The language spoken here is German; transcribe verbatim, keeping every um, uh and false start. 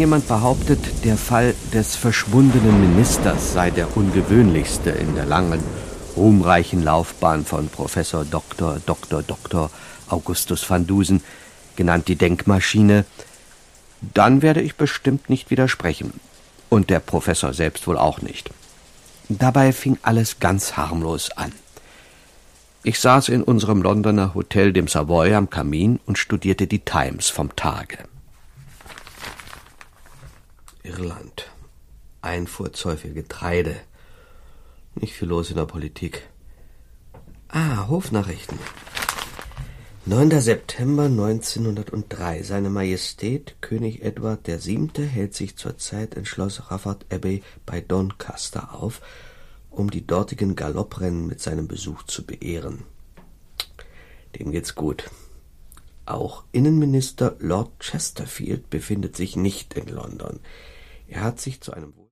jemand behauptet, der Fall des verschwundenen Ministers sei der ungewöhnlichste in der langen, ruhmreichen Laufbahn von Professor Doktor Doktor Doktor Augustus van Dusen, genannt die Denkmaschine, dann werde ich bestimmt nicht widersprechen. Und der Professor selbst wohl auch nicht. Dabei fing alles ganz harmlos an. Ich saß in unserem Londoner Hotel, dem Savoy, am Kamin und studierte die Times vom Tage. Irland. Einfuhrzoll für Getreide. Nicht viel los in der Politik. Ah, Hofnachrichten. neunter September neunzehnhundertdrei. Seine Majestät, König Edward der Siebte, hält sich zurzeit in Schloss Rufford Abbey bei Doncaster auf, um die dortigen Galopprennen mit seinem Besuch zu beehren. Dem geht's gut. Auch Innenminister Lord Chesterfield befindet sich nicht in London. Er hat sich zu einem